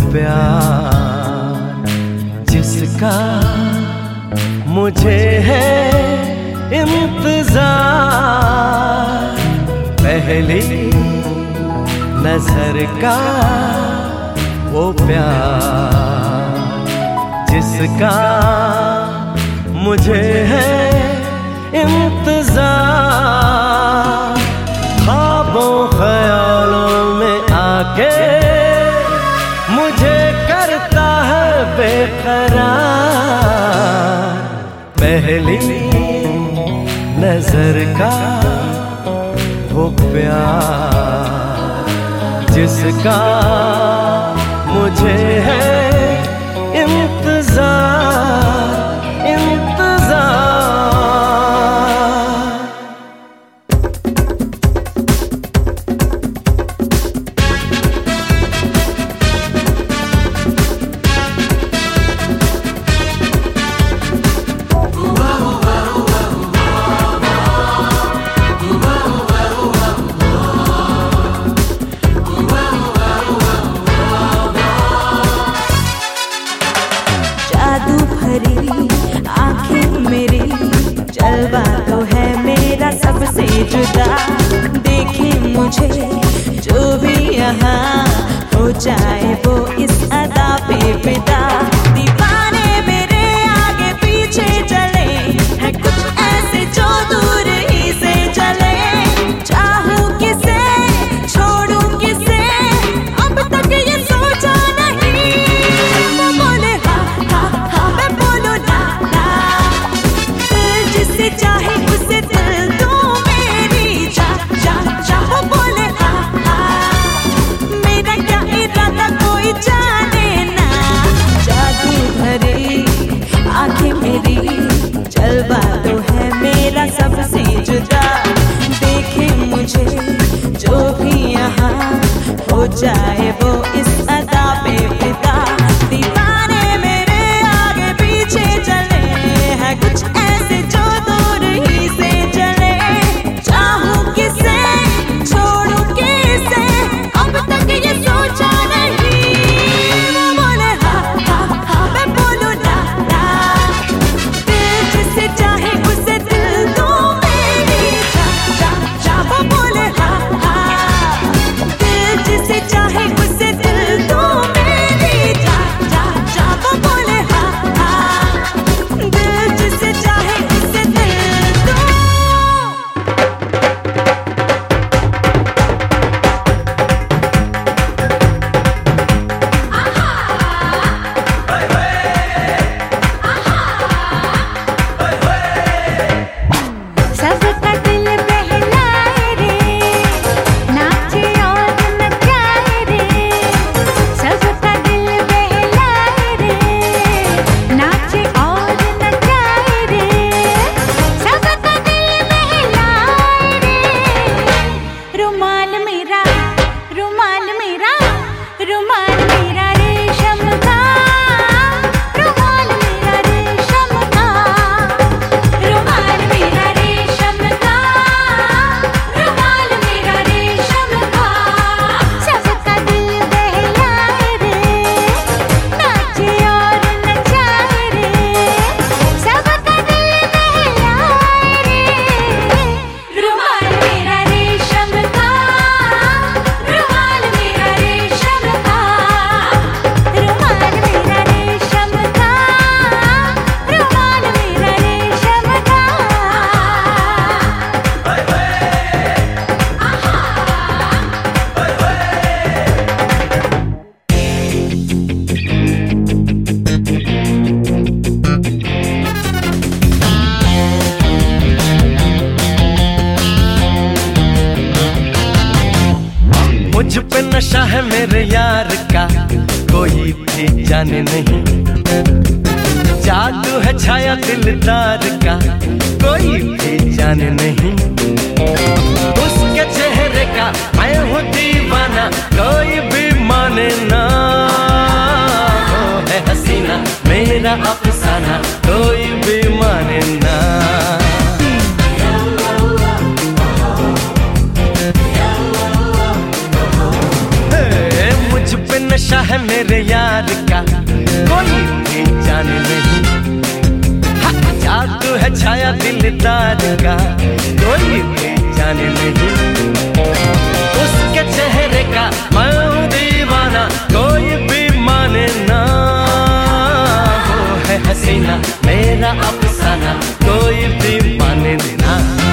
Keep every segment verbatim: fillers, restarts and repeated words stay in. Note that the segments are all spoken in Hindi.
प्यार जिसका मुझे है इंतजार, पहली नजर का वो प्यार जिसका मुझे है इंतजार। ख्वाबों ख्यालों में आके मुझे करता है बेकरार, पहली नजर का वो प्यार जिसका मुझे है इंतजार, इंतजार। आँखें मेरी जलवा तो है मेरा सबसे जुदा, देखे मुझे जो भी यहाँ हो जाए वो इस अदा पे फिदा। दीवाने मेरे आगे पीछे चले हैं कुछ ऐसे जो दूर ही से चले, चाहूं किसे छोड़ूं किसे अब तक ये सोचा नहीं। वो बोले हाँ हाँ हाँ मैं बोलूं ना ना, जिसे चाहे उसे दिल दो मेरी जा जा जा। वो बोले हाँ हाँ मेरा क्या इरादा कोई जाने ना, जादू भरी आंखें मेरी जलवा तो है मेरा सबसे जुदा, देखे मुझे जो भी यहाँ हो जाए वो इस अदा पे फिदा। दीवाने मेरे आगे पीछे चले हैं कुछ ऐसे जो दूर ही से चले, चाहूं किसे छोड़ूं किसे अब तक ये सोचा नहीं। वो बोले हाँ हाँ हाँ मैं बोलूं ना ना, दिल जिसे चाहे उसे दिल दो मेरी जा जा जा। वो बोले हाँ हाँ दिल जिसे चाहे उसे दिल दो मेरी जा जा जा। वो बोले हाँ हाँ दिल जिसे चाहे उसे दिल दो। सबका दिल बहलाए रे, नाचे और नचाए रे। सबका दिल बहलाए रे, नाचे और नचाए रे। सबका दिल बहलाए रे, रुमाल मेरा रुमाल मेरा रुमाल मेरा रेशम का, रुमाल मेरा रेशम का, रुमाल मेरा रेशम का, रुमाल मेरा रेशम का। सबका दिल बहलाए रे, नाचे और नचाए रे। सबका दिल बहलाए रे, रुमाल मेरा रेशम का, रुमाल मेरा रेशम का, रुमाल मेरा रेशम का, रुमाल मेरा रेशम का। मुझ पे नशा है मेरे यार का कोई भी जाने नहीं, जादू है छाया दिलदार का कोई भी जाने नहीं। उसके चेहरे का मैं हूँ दीवाना कोई भी माने ना, वो है हसीना मेरा अफसाना कोई भी माने ना। नशा है मेरे यार दिलदार का कोई पहचान नहीं, उसके चेहरे का मैं हूँ दीवाना कोई भी माने ना। वो है हसीना मेरा अफसाना कोई भी माने ना।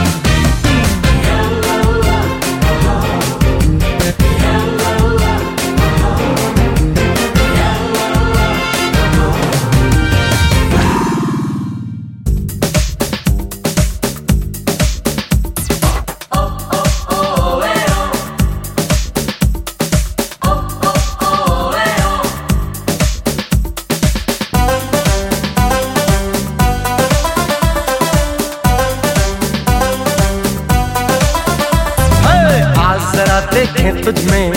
देखें तुझ में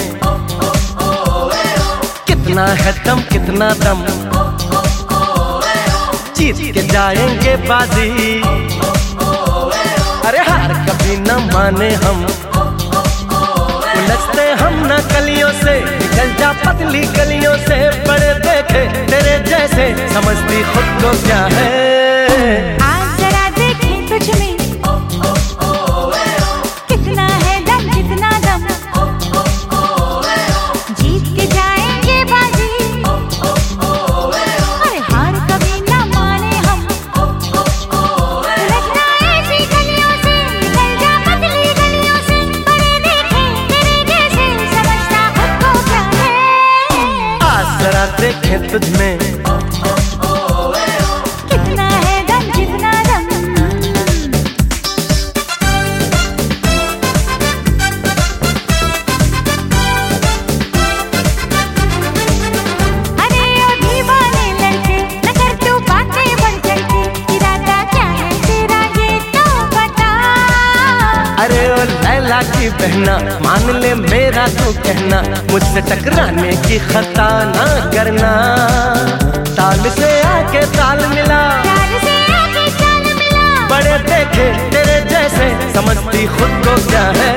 कितना है दम कितना दम, जीत के जाएंगे बाजी, अरे हार कभी न माने हम। उलझते हम न कलियों से निकल जा पतली गलियों से, बड़े देखे तेरे जैसे समझती खुद को क्या है। आज जरा देखें तुझ में कितना है दम कितना दम, जीत के जाएंगे बाजी, अरे हार कभी न माने हम। उलझना ऐसी गलियों से निकल जा पतली गलियों से, बड़े देखे तेरे जैसे समझता खुद को क्या है। आज जरा देखें तुझ में कितना है दम कितना दम। अरे ओ दीवाने लड़के न कर तू बातें बढ़ चढ़ के, इरादा क्या है तेरा ये तो बता। अरे ओ लैला की बहना मान ले मेरा तू कहना, मुझसे टकराने की खता ना करना। ताल से आके ताल मिला, ताल से आके ताल मिला, बड़े देखे तेरे जैसे समझती खुद को क्या है।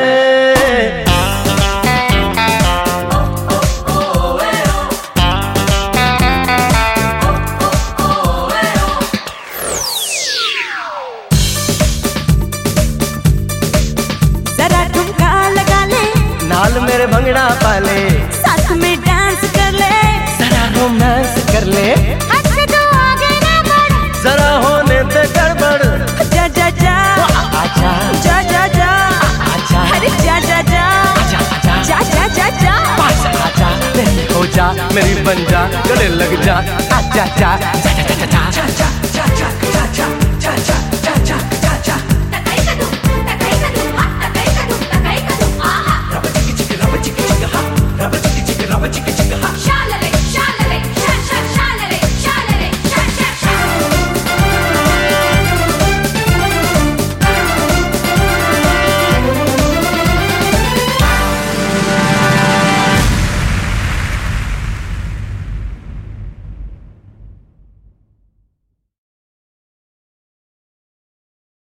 जरा ठुमका लगा ले, नाल मेरे भंगड़ा पाले, साथ में डांस कर ले, जरा रोमांस कर ले, हद से तू आगे ना बढ़, जरा होने दे गड़बड़। जा जा जा आजा जा जा जा, आजा अरे जा जा जा आजा आजा जा जा जा जा, पास आजा मेरी हो जा मेरी बन जा गले लग जा, आजा जा जा